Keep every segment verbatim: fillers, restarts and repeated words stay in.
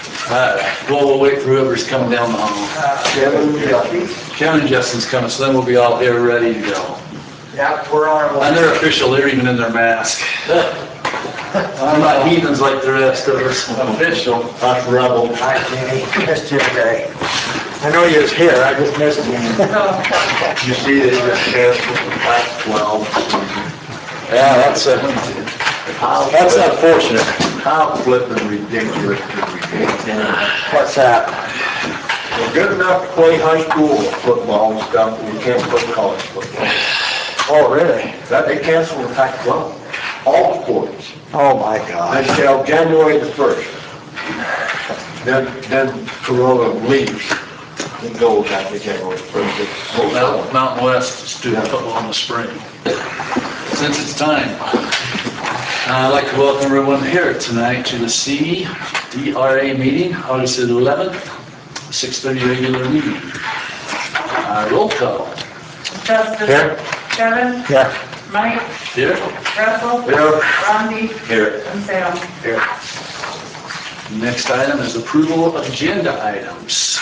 Alright, well, we'll wait for whoever's coming down the hall. Kevin, you got these? Kevin and Justin's coming, so then we'll be all here ready to go. Yeah, we're on our way. And they're official, they're even in their mask. I'm not heathens like the rest of us. Official. Us rebel. Hi, Jenny. Missed you today. I know you was here, I just missed you. You see they just canceled the Pac twelve. Yeah, that's a, that's unfortunate. How flippin' ridiculous could we be? What's that? We're good enough to play high school football and stuff, but we can't play college football. Oh, really? That, they canceled the Pac twelve, all sports. Oh, my God. Until January the first. Then, then Corona leaves. It goes after January first. Mountain, Mountain West student football in the spring. Since it's time, I'd like to welcome everyone here tonight to the C D R A meeting, August eleventh, six thirty regular meeting. Uh, roll call. Justin. Here. Kevin. Yeah. Mike. Here. Russell. Here. Rodney. Here. And Sam. Here. Next item is approval of agenda items.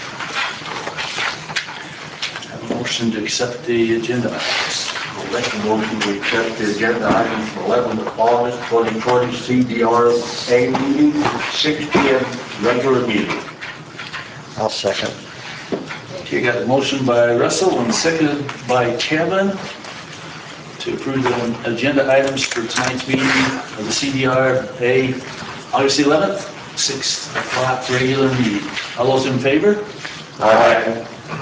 Have a motion to accept the agenda items. I'll make a motion to accept the agenda item from eleventh of August, twenty twenty, C D R A meeting, six P M, regular meeting. I'll second. Okay, got a motion by Russell and seconded by Kevin to approve the agenda items for tonight's meeting of the C D R A, August eleventh, six o'clock regular meeting. All those in favor? Aye.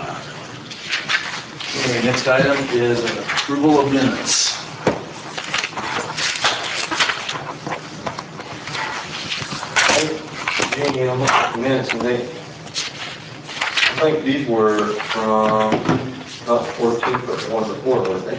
Okay, next item is approval of minutes. Jamie, I'm looking at the minutes and they, I think these were from, not fourteen, but the one before, weren't they?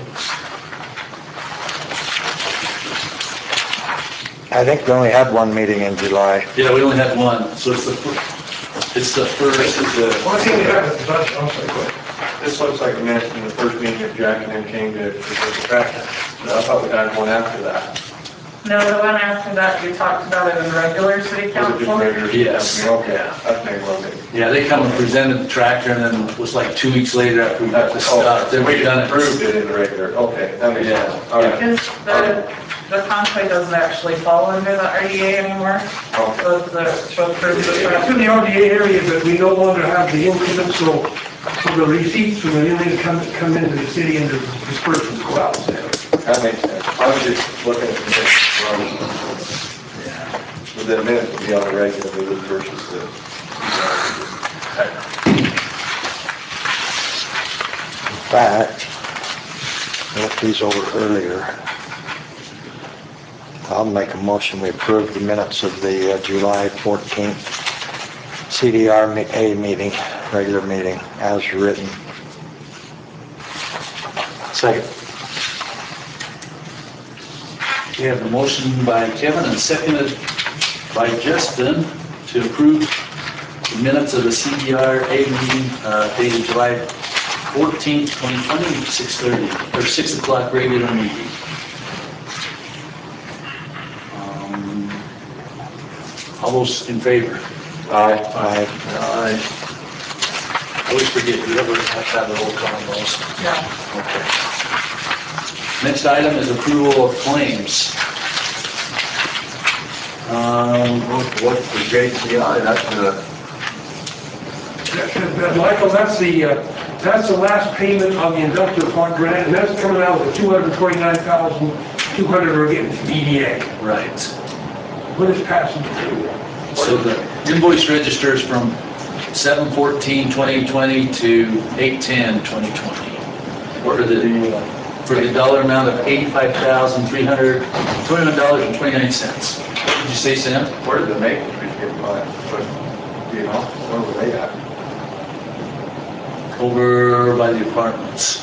I think we only had one meeting in July. Yeah, we only had one, so it's the, fir- it's the first. This is the, Well, I think we have it, but I'm sorry, go ahead. this looks like a minute from the first meeting of Jack and then came to, to the tractor. I thought we had one after that. No, the one after that, we talked about it in regular city Was it just council. regular? Yes. Okay, that's maybe what it is. Yeah, they come and presented the tractor, and then it was like two weeks later after we got the stuff, then we done it. Approved it in regular, okay, that makes Yeah. sense. All right. Because the, the Conway doesn't actually fall under the R D A anymore. Okay. So it's the, so it's the- It's in the R D A area, but we no longer have the increment, so, so the receipts from the inmates come, come into the city and the disbursements go out. That makes sense. I was just looking at the minutes from, the minutes would be on the regular meeting versus the. In fact, I looked these over earlier. I'll make a motion, we approve the minutes of the uh, July fourteenth C D R A meeting, regular meeting, as written. Second. We have a motion by Kevin and seconded by Justin to approve the minutes of the C D R A meeting uh, dated July fourteenth, twenty twenty, six thirty, or six o'clock regular meeting. Um, All those in favor? Aye. Aye. I always forget, you ever have to have a roll call on those? Yeah. Okay. Next item is approval of claims. Um, what's the J C I, that's the, That- Michael, that's the, uh, that's the last payment on the industrial park grant, and that's coming out of the two hundred forty-nine thousand, two hundred we're getting from E D A. Right. What is passing through? So the invoice registers from seven fourteen twenty twenty to eight ten twenty twenty. For the, for the dollar amount of eighty-five thousand three hundred twenty-one dollars and twenty-nine cents. What did you say, Sam? Where did the maple trees get bought? Do you know, where were they at? Over by the apartments.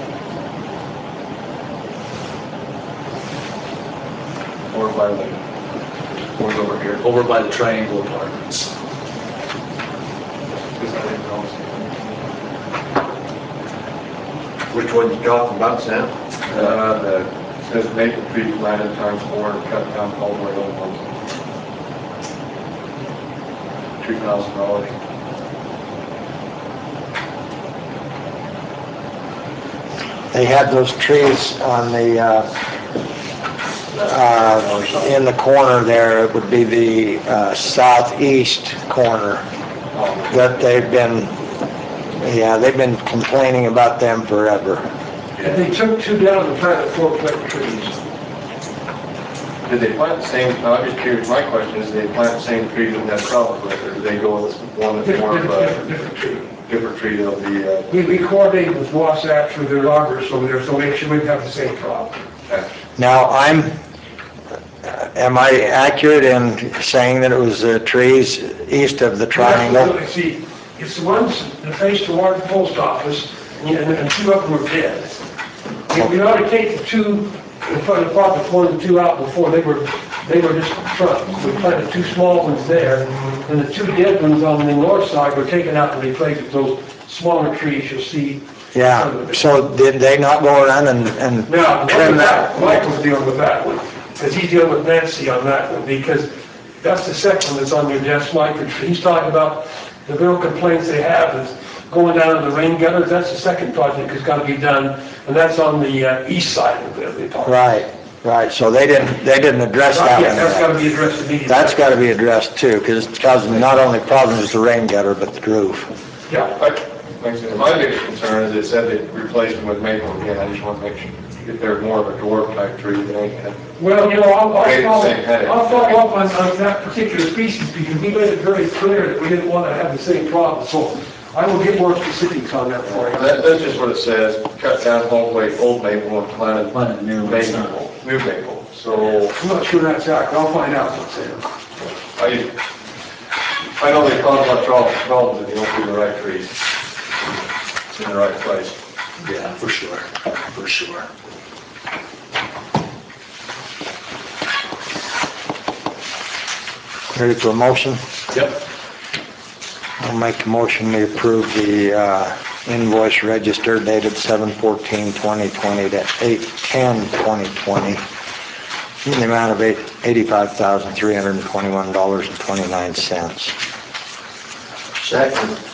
Or by the, or over here? Over by the Triangle Apartments. Because I didn't know. which one you talking about, Sam? Uh, the, says maple trees planted times four, cut down all the way over. three thousand dollars. They had those trees on the, uh, uh, in the corner there, it would be the uh, southeast corner, that they've been, yeah, they've been complaining about them forever. And they took two down and planted four plant trees. Did they plant the same, no, I'm just curious, my question is, did they plant the same trees in that south with, or did they go with one that's more Different, of a different, different tree. different tree of the, uh, We, we coordinated with Wasatch for their arborists over there, so make sure we have the same problem. patch? Now, I'm, am I accurate in saying that it was the trees east of the triangle? Absolutely. See, it's the ones that face toward the post office, and, and two of them are dead. If we ought to take the two in front of the park, before the two out before, they were, they were just trunks. We planted two small ones there, and the two dead ones on the north side were taken out and replaced with those smaller trees you'll see. Yeah, so did they not go around and, and Now, trim that? Michael's dealing with that one, because he's dealing with Nancy on that one, because that's the second one that's on your desk, Mike. He's talking about the real complaints they have is going down to the rain gutters. That's the second project that's got to be done, and that's on the uh, east side of the, the park. Right, right, so they didn't, they didn't address that Yeah, that's got one to yet. be addressed immediately. That's got to be addressed too, because it's causing not only problems with the rain gutter, but the roof. Yeah. Like like I said, my biggest concern is they said they replaced them with maple again, I just want to make sure, if they're more of a dwarf type tree, they ain't gonna. Well, you know, I'll, I'll Wait a follow, second, hey. I'll follow up on, on that particular species, because we made it very clear that we didn't want to have the same problem, so I will get more specifics on that for you. That, that's just what it says, cut down old maple, old maple and planted Planted new ones. maple, new maple. So I'm not sure that's accurate, I'll find out what's there. I, I know they cause a lot of trouble- problems if you don't do the right trees. It's in the right place. Yeah, for sure, for sure. Ready for a motion? Yep. I'll make a motion to approve the uh, invoice register dated seven fourteen twenty twenty to eight ten twenty twenty in the amount of eight- eighty-five thousand three hundred twenty-one dollars and twenty-nine cents. Second.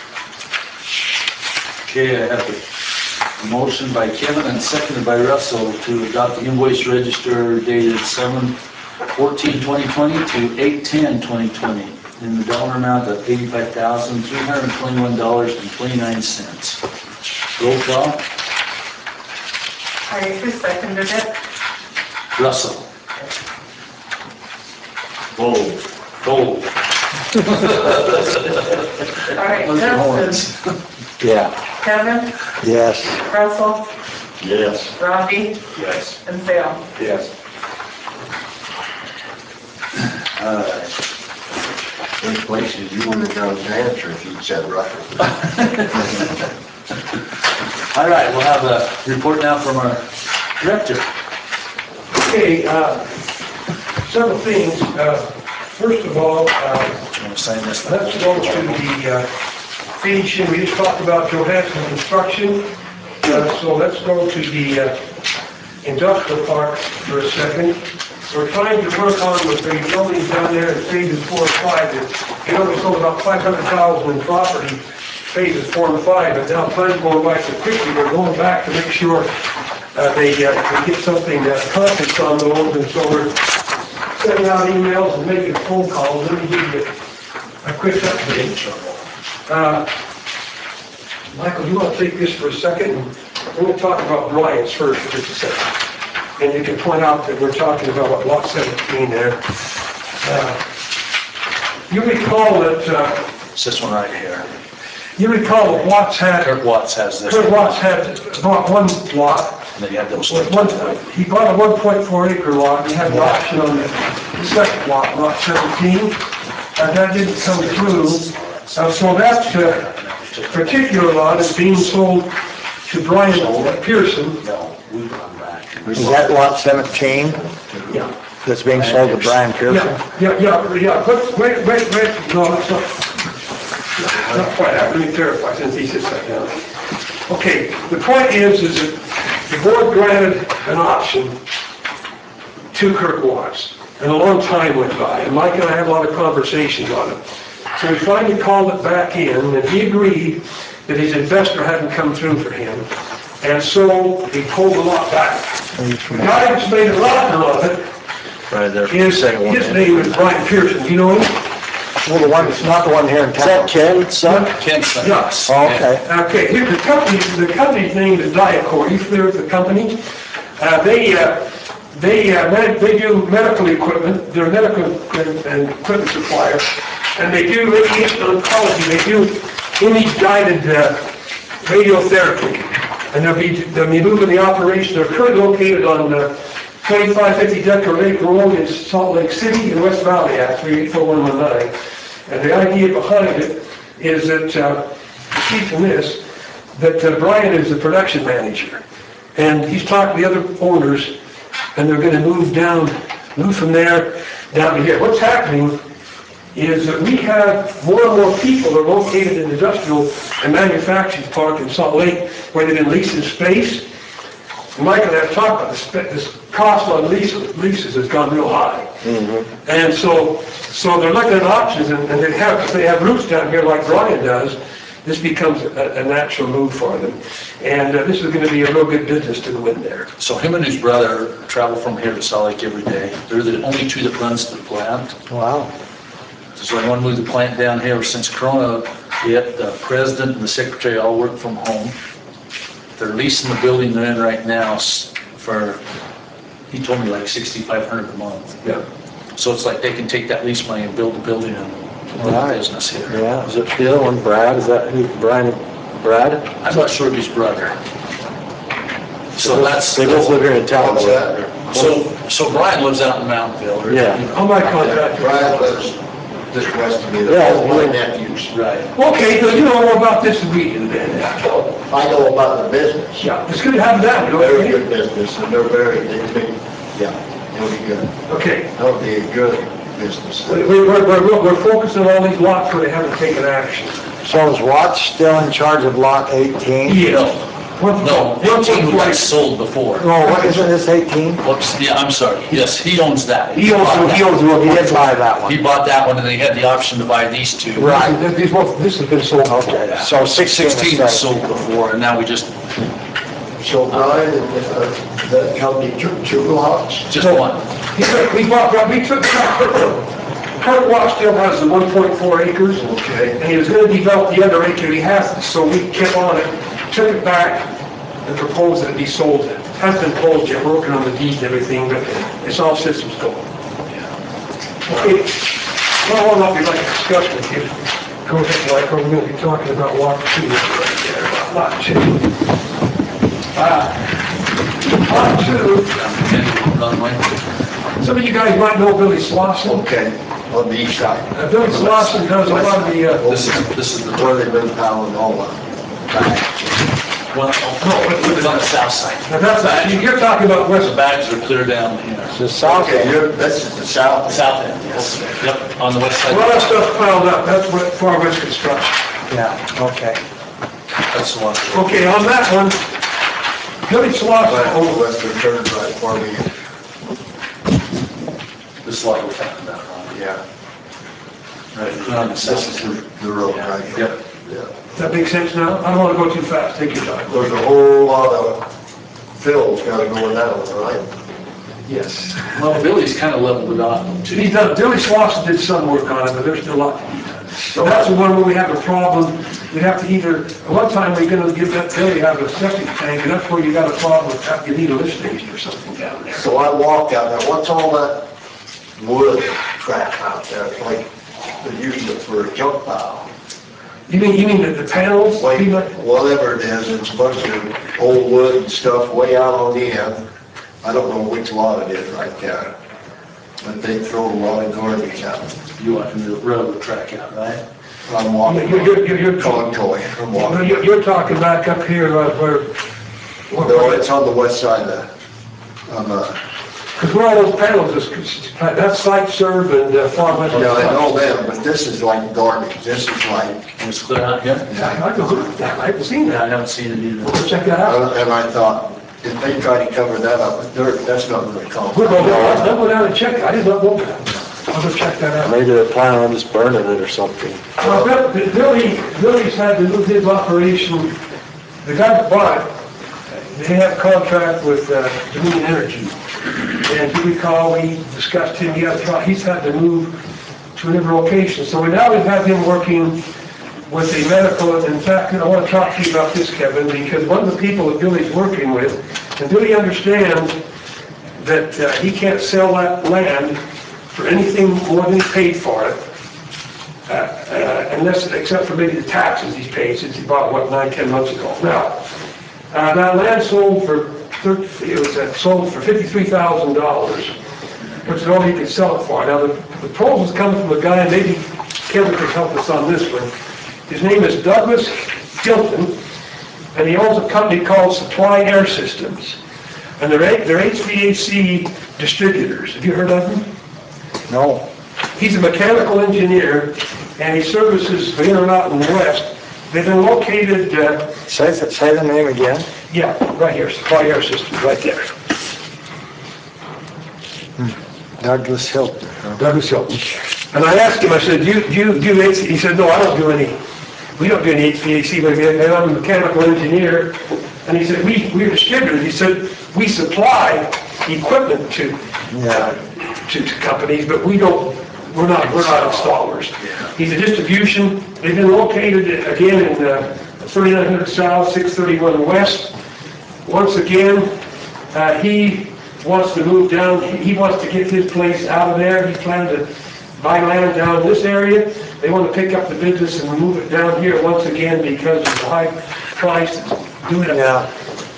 Okay, I have a motion by Kevin and seconded by Russell to adopt the invoice register dated seven fourteen twenty twenty to eight ten twenty twenty in the dollar amount of eighty-five thousand three hundred twenty-one dollars and twenty-nine cents. Roll call. All right, who seconded it? Russell. Bold. Bold. All right, Those are Justin, horns. Yeah. Kevin, Yes. Russell, Yes. Robbie, Yes. and Sam. Yes. All right. There's places you wouldn't have gone to answer if you'd said Russell. All right, we'll have a report now from our director. Okay, uh, several things. Uh, First of all, uh, I'm gonna sign this. let's go to the uh, finishing, we just talked about Johansson Construction, Uh, so let's go to the uh, industrial park for a second. We're trying to work on with the buildings down there in phases four and five. You know, we sold about five hundred thousand in property, phases four and five, but now time's going by so quickly, we're going back to make sure uh, they uh, we get something uh, accomplished on those, and so we're sending out emails and making phone calls. Let me give you a quick update. Uh, Michael, you want to take this for a second? We're going to talk about Bryant's first for just a second. And you can point out that we're talking about lot seventeen there. Uh, You recall that, uh, It's this one right here. you recall that Watts had, Kirk Watts has this. Kurt Watts had bought one lot, And then you have those. with one, he bought a one point four acre lot, and he had the option on the second lot, lot seventeen, and that didn't come through. Uh, So that uh, particular lot is being sold to Brian Pearson. No, we run back. Is that lot seventeen Yeah. that's being sold to Brian Pearson? Yeah, yeah, yeah, yeah, but wait, wait, wait, no, that's not, not quite that, let me clarify since he sits that down. Okay, the point is, is that the board granted an option to Kirk Watts, and a long time went by, and Mike and I had a lot of conversations on it. So he finally called it back in, and he agreed that his investor hadn't come through for him. And so he pulled the lot back. The guy that's made a lot of it Right there. is, his name is Brian Pearson. Do you know him? Well, the one, it's not the one here in town. Is that Ken, son? Ken's son. Yes. Oh, okay. Okay, here, the company, the company's name is Diacor. You familiar with the company? Uh, they, uh, they, uh, med- they do medical equipment. They're a medical and, and equipment supplier. And they do radiation oncology. They do image-guided uh, radiotherapy. And they'll be, they'll be moving the operation. They're currently located on uh, twenty-five fifty Decker Lake Road in Salt Lake City in West Valley, actually, eight four one one nine. And the idea behind it is that, uh, see from this, that uh, Brian is the production manager. And he's talked to the other owners, and they're going to move down, move from there down to here. What's happening is that we have more and more people are located in industrial and manufacturing park in Salt Lake where they've been leasing space. And Mike and I have talked about this, this cost on leases, leases has gone real high. Mm-hmm. And so, so they're looking at options, and, and they have, if they have roots down here like Brian does, this becomes a, a natural move for them. And uh, this is going to be a real good business to go in there. So him and his brother travel from here to Salt Lake every day. They're the only two that runs the plant. Wow. So I want to move the plant down here. Since Corona hit, the president and the secretary all work from home. They're leasing the building they're in right now s- for, he told me like sixty-five hundred dollars a month. Yeah. So it's like they can take that lease money and build the building and run Right. the business here. Yeah, is it Phil and Brad? Is that who, Brian and Brad? I'm not sure of his brother. So that's, They both live here in town. What's that? so, so Brian lives out in Mountainville. or- Yeah. How my contact? Brad lives just west of me, they're Yeah. both my nephews. Right. Okay, so you know more about this than we do then. I know about the business. Yeah, it's good to have that, don't Very you good business, and they're very, they, they, yeah, it'll be good. Okay. That'll be a good business. We- we- We're, we're, we're focusing on all these lots where they haven't taken action. So is Watts still in charge of lot eighteen? Yeah. One- No, one eighteen point got four- sold before. Oh, what, isn't this eighteen? Whoops, yeah, I'm sorry. Yes, he owns that. He owns, bought he that. owns. He did buy that one. He bought that one and then he had the option to buy these two. Right. This- These both, this has been sold. Okay, so sixteen and sixteen was seventeen. sold before and now we just, So Brian, uh, that company took two lots? just one. He took, we bought, we took, Kurt Watt still has the one point four acres. Okay. And he was gonna develop the other acre he has, so we kept on it, took it back, and proposed that it be sold. It hasn't been closed yet, we're working on the deed and everything, but it's all systems go. Okay, well, I don't know if you'd like to discuss with you. Go ahead, Michael, we're gonna be talking about Walker two right there, about lot two. Ah, lot two, some of you guys might know Billy Slauson. Okay, on the east side. Uh, Billy Slauson does a lot of the, uh, This is, this is the, Where they've been piling all the well, no, it was on the south side. now that's, you're talking about The West, bags are clear down here. The south Okay, end. you're, this is the south. South end, yes. Yep, on the west a lot of side. stuff piled up, that's what Far West Construction. Yeah, okay. That's the one. Okay, on that one, Billy Right, on the Slauson, western turn right for me. This is what we're talking about, Ron. Yeah. Right, clear on the This south is side. the, the road right here. Yep. Yeah. does that make sense now? I don't wanna go too fast, take your time. There's a whole lot of fills gotta go in that one, right? Yes. Well, Billy's kind of leveled it off too. He's done, Billy Slauson did some work on it, but there's still a lot to be done. So that's the one where we have a problem, we have to either, at one time, we're gonna give that Billy out a septic tank, and that's where you got a problem with, you need a lift station or something down there. So I walked out there, what's all that wood crap out there? It's like they're using it for a junk pile. You mean, you mean the, the panels? Like, You know- whatever it is, it's a bunch of old wood and stuff way out on the end. I don't know which lot it is right there. But they throw a lot of garbage out. You want the railroad track out, right? I'm walking, You're, you're, you're, you're, Contoy, I'm you're, walking. you're- you're talking back up here uh, where, No, it's on the west side of the, on the, because where all those panels is, that's Site Serve and uh, Far West. yeah, I know them, but this is like garbage. This is like, And it's clear out here? Yeah, I can look at that, I haven't seen I that. haven't seen it either. We'll check that out. uh, and I thought, if they try to cover that up with dirt, that's not gonna come. We'll go down, I'll go down and check it, I did not know that. I'll go check that out. Maybe they're planning on just burning it or something. Well, Bill- Billy, Billy's had to move his operation, the guy that bought it, they have a contract with uh, Dominion Energy. And if you recall, we discussed him, he had, to- he's had to move to a different location. So we now we have him working with a medical, in fact, I want to talk to you about this, Kevin, because one of the people that Billy's working with, and Billy understands that uh, he can't sell that land for anything more than he paid for it. Uh, uh, unless, except for maybe the taxes he's paid since he bought, what, nine, ten months ago. Now, uh, that land sold for, thir- it was uh, sold for fifty-three thousand dollars, which is all he could sell it for. Now, the the proposal's coming from a guy, and maybe Kevin could help us on this one. His name is Douglas Hilton, and he owns a company called Supply Air Systems. And they're, A- they're H V A C distributors. Have you heard of them? No. He's a mechanical engineer, and he services the Intermountain West. They've been located, uh, Say, the- say the name again. yeah, right here, Supply Air Systems, right there. Douglas Hilton. Douglas Hilton. And I asked him, I said, do you, do you do H V A C? He said, no, I don't do any, we don't do any H V A C, but I'm a mechanical engineer. And he said, we, we're distributors. He said, we supply equipment to, Yeah. to, to companies, but we don't, we're not, we're not installers. He's a distribution, they've been located again in uh, thirty-nine hundred South, six thirty-one West. Once again, uh, he wants to move down, he wants to get his place out of there. He planned to buy land down in this area. They want to pick up the business and move it down here once again because of the high price doing it. Yeah.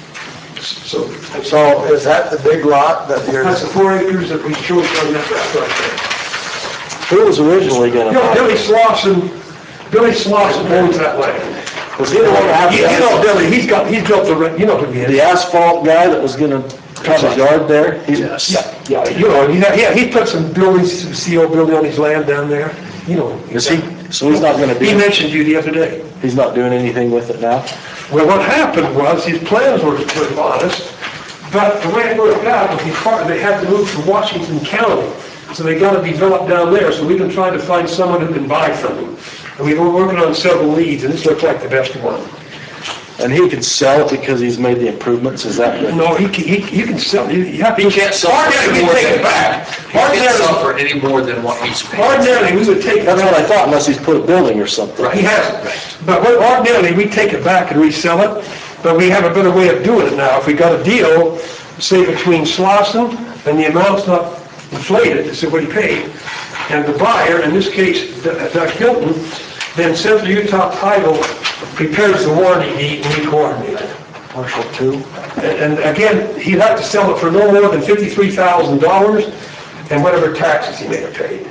So, So is that the big lot that you're, that's the four acres that we chose on that right Who was originally there. gonna, You know, Billy Slauson, Billy Slauson owns that land. was he the one that You you had know Billy, he's got, he's built the, re- you know who he the, is. the asphalt guy that was gonna cut his yard there? He's- Yes. Yeah, yeah, you know, he, yeah, he put some buildings, some C O building on his land down there, you know. Is he, so he's not gonna He do, mentioned you the other day. he's not doing anything with it now? Well, what happened was, his plans were, were honest, but the way it worked out was he part, they had to move to Washington County. So they got to develop down there, so we've been trying to find someone who can buy from him. And we've been working on several leads, and this looked like the best one. And he can sell it because he's made the improvements, is that the? No, he can, he, you can sell, you you have to. He can't sell for Ordinarily, any we more take than, it back. he can't sell Ordinarily, for any more than what he's paid. ordinarily, we would take it That's what I back. thought, unless he's put a building or something. He hasn't. But what- ordinarily, we take it back and resell it, but we have a better way of doing it now. If we got a deal, say between Slauson and the amount's not inflated, this is what he paid, and the buyer, in this case, Doug Hilton, then Central Utah Title prepares the warranty deed and we coordinate it. partial two? And and again, he'd have to sell it for no more than fifty-three thousand dollars and whatever taxes he may have paid.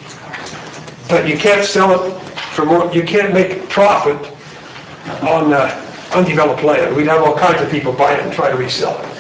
But you can't sell it for more, you can't make profit on uh, undeveloped land. We'd have all kinds of people buy it and try to resell it.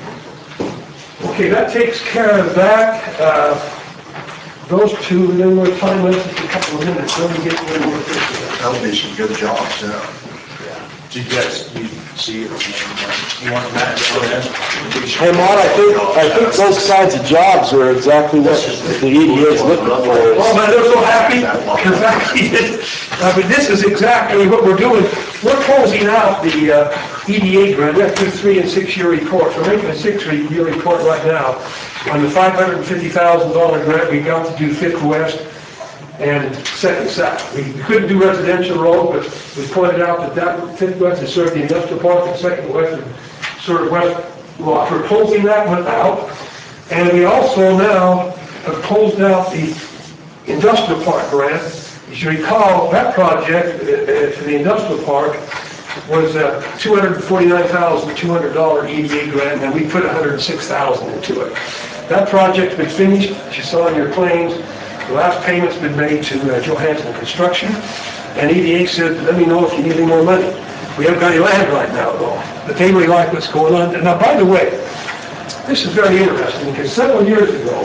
Okay, that takes care of that. Uh, Those two, and then we're time left just a couple of minutes, then we get a little more efficient. That'll be some good jobs, yeah. Did you guys, you see it? You want that? Hey, Mon, I think, I think those kinds of jobs are exactly what the E D A is looking Oh, for. man, they're so happy. In fact, uh, but this is exactly what we're doing. We're closing out the uh, E D A grant. We have to do three and six-year reports. We're making a six-year report right now. On the five hundred fifty thousand dollars grant, we got to do Fifth West and Second South. We couldn't do residential road, but we pointed out that that Fifth West is sort of the industrial park, and Second West is sort of West Loft. We're closing that one out. And we also now have closed out the industrial park grant. As you recall, that project uh, uh, for the industrial park was a two hundred forty-nine thousand two hundred dollars E D A grant, and we put one hundred six thousand dollars into it. That project's been finished, as you saw in your claims. The last payment's been made to uh, Johansson Construction, and E D A said, let me know if you need any more money. We haven't got any land right now, though, but they really like what's going on. Now, by the way, this is very interesting, because several years ago,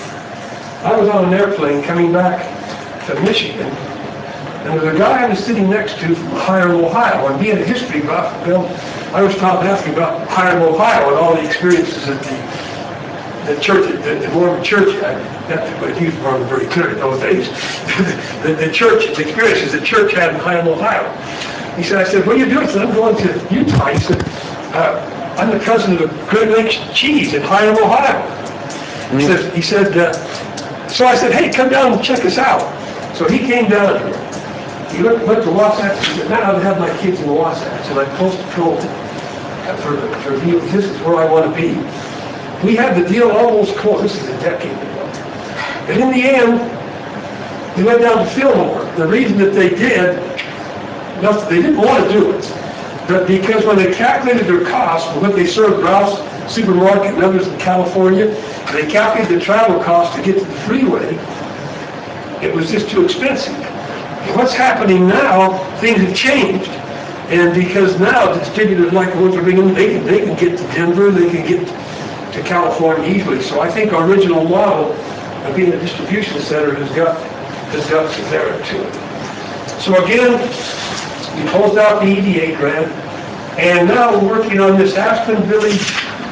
I was on an airplane coming back to Michigan, and there was a guy I was sitting next to from Hiram, Ohio, and he had a history about, Bill, I was taught to ask him about Hiram, Ohio, and all the experiences at the, the church, the, the Mormon church had. That's what he was running very clear in those days. The, the church, the experiences the church had in Higham, Ohio. He said, I said, what are you doing? He said, I'm going to Utah. He said, uh, I'm the president of Great Lakes Cheese in Higham, Ohio. He said, he said, uh, so I said, hey, come down and check us out. So he came down here. He looked, looked at Wasatch. He said, now I have my kids in the Wasatch, and I'm close to Troll. For, for me, this is where I want to be. We had the deal almost closed. This is a decade ago. And in the end, we went down to Fillmore. The reason that they did, not, they didn't want to do it, but because when they calculated their costs for what they served Ralph's Supermarket and others in California, they calculated the travel cost to get to the freeway, it was just too expensive. What's happening now, things have changed. And because now distributors like the ones we're bringing, they can, they can get to Denver, they can get to California easily. So I think our original model of being a distribution center has got, has got some merit to it. So again, we closed out the E D A grant, and now we're working on this Aspen Village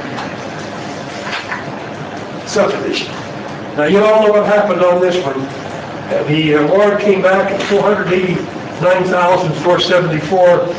subdivision. Now you all know what happened on this one. Uh, The uh, award came back at four hundred eighty-nine thousand four hundred seventy-four dollars,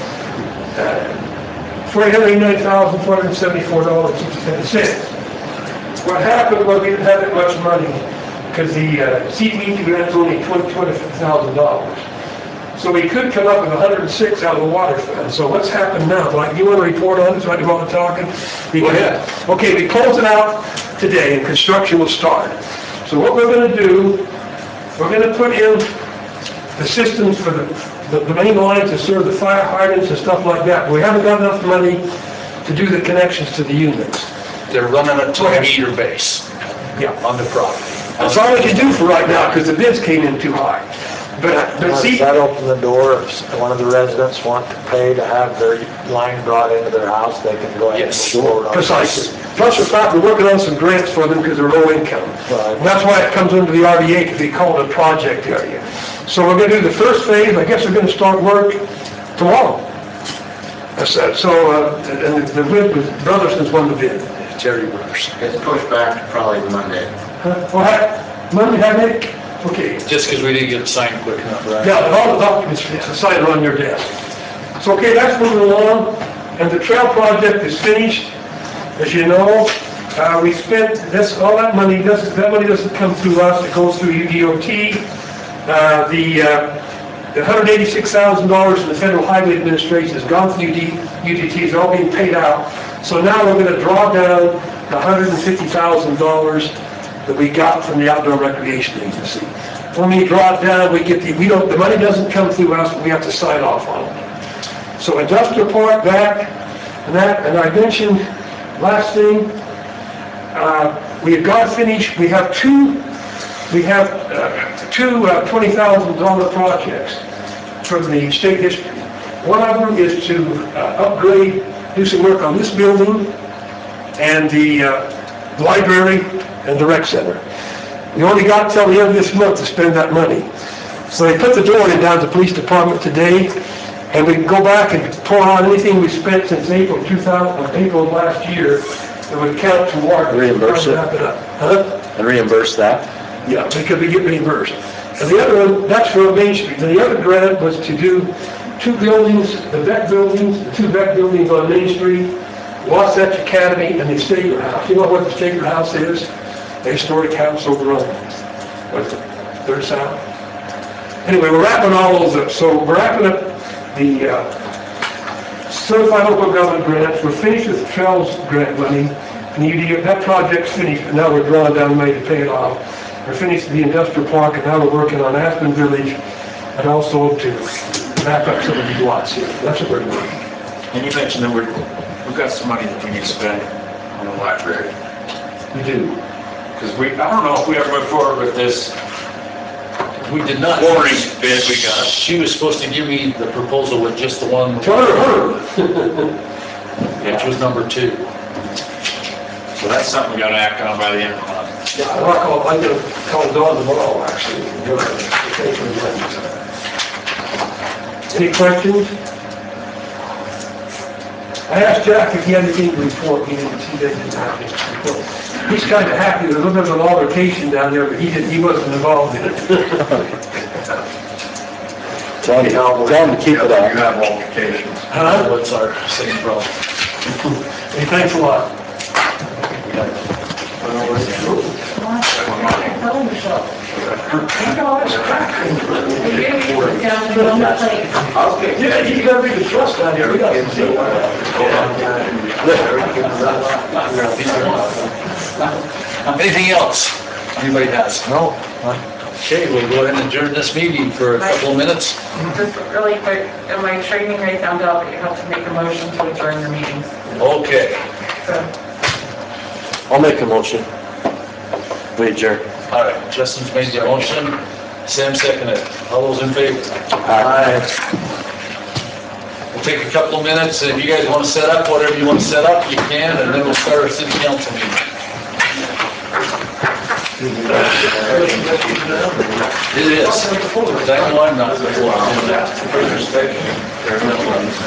uh, four hundred eighty-nine thousand four hundred seventy-four dollars and sixty-seven cents. What happened was we didn't have that much money because the uh, C D B grant is only twenty thousand dollars. So we could come up with one hundred six out of the water fund. So what's happened now? Like, you want to report on this while you're all talking? Go ahead. Okay, we close it out today and construction will start. So what we're going to do, we're going to put in the systems for the, the, the main lines to serve the fire hydrants and stuff like that. We haven't got enough money to do the connections to the units. They're running it to a meter base Yeah. on the property. That's all we can do for right now because the bids came in too high. But, but Does see, that open the door if one of the residents want to pay to have their line brought into their house, they can go ahead and Yes. move forward on it? precisely. Plus the fact we're working on some grants for them because they're low income. Right. And that's why it comes under the R D A because they call it a project area. So we're going to do the first phase. I guess we're going to start work tomorrow. That's it. So, uh, and the bid was Brotherson's won the bid. Terry Bruce. It's pushed back to probably Monday. Huh? Well, ha- Monday, have it? Okay. Just because we didn't get it signed quick enough, right? Yeah, but all the documents are signed on your desk. So, okay, that's moving along, and the trail project is finished. As you know, uh, we spent this, all that money, doesn't, that money doesn't come through us, it goes through U D O T. Uh, the, uh, the one hundred eighty-six thousand dollars from the Federal Highway Administration has gone through U D T, it's all being paid out. So now we're going to draw down the one hundred fifty thousand dollars that we got from the Outdoor Recreation Agency. When we draw it down, we get the, we don't, the money doesn't come through us, but we have to sign off on it. So industrial park back, and that, and I mentioned, last thing, uh, we have got finished, we have two, we have uh, two uh, twenty thousand dollars projects from the state history. One of them is to uh, upgrade, do some work on this building and the uh, library and the rec center. We only got till the end of this month to spend that money. So they put the door in down at the police department today, and we can go back and pull out anything we spent since April two thousand, April of last year, that would count toward. Reimburse it? Wrap it up. Huh? And reimburse that? Yeah, because we get reimbursed. And the other one, that's for Main Street. And the other grant was to do two buildings, the Beck buildings, the two Beck buildings on Main Street, Wasatch Academy, and the Stager House. You know what the Stager House is? A historic house over on, what's it, Third South? Anyway, we're wrapping all those up. So we're wrapping up the uh, certified local government grants. We're finished with the Trails grant money. And U D O, that project's finished, but now we're drawing down money to pay it off. We're finished the industrial park, and now we're working on Aspen Village, and also to back up some of these lots here. That's what we're doing. And you mentioned that we're, we've got some money that we need to spend on the library. We do. Because we, I don't know if we ever move forward with this We did not. flooring bid we got. She was supposed to give me the proposal with just the one, Tell her, her. which was number two. So that's something we gotta act on by the end of the month. Yeah, I'll call, I'm gonna call Dawn tomorrow, actually. Any questions? I asked Jack if he had anything to report, he didn't, he didn't have anything to report. He's kind of happy, there's a little bit of an altercation down there, but he didn't, he wasn't involved in it. Tell him, tell him to keep it You up. have altercations. Huh? What's our same problem? Hey, thanks a lot. Yeah, you gotta read the trust down here, we got to see Anything else anybody has? No, Okay, we'll go ahead and adjourn this meeting for a couple of minutes. Just really quick, in my training, I found out that you have to make a motion to adjourn your meetings. Okay, So, I'll make a motion. We adjourn. all right, Justin's made the motion, Sam seconded it. All those in favor? Aye. We'll take a couple of minutes, and if you guys want to set up whatever you want to set up, you can, and then we'll start our city council meeting. It is. I know I'm not.